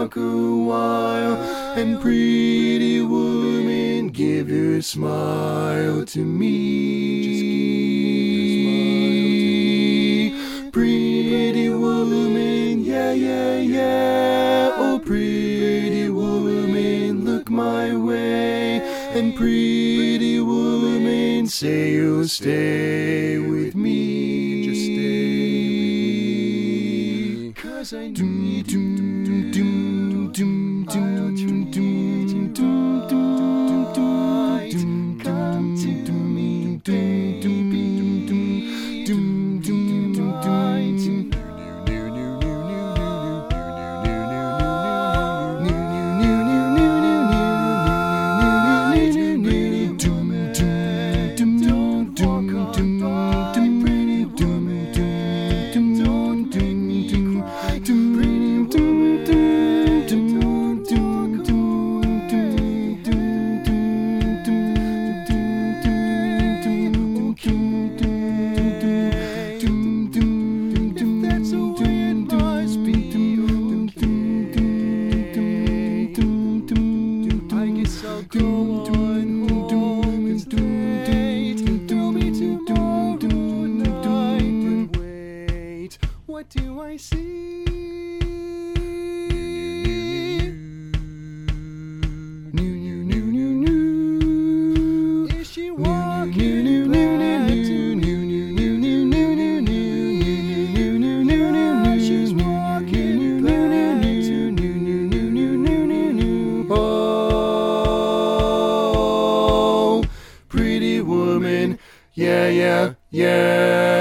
talk a while. And pretty woman, give your smile to me. Just give your smile to me. Pretty woman, yeah, yeah, yeah. Oh, pretty woman, look my way. And pretty woman, say you'll stay with me. Just stay with me. 'Cause I need you. Come to me, I'll go on home and stay. There'll be tomorrow night, but wait, what do I see? Is she walking back to she's walking back to pretty woman, yeah, yeah, yeah.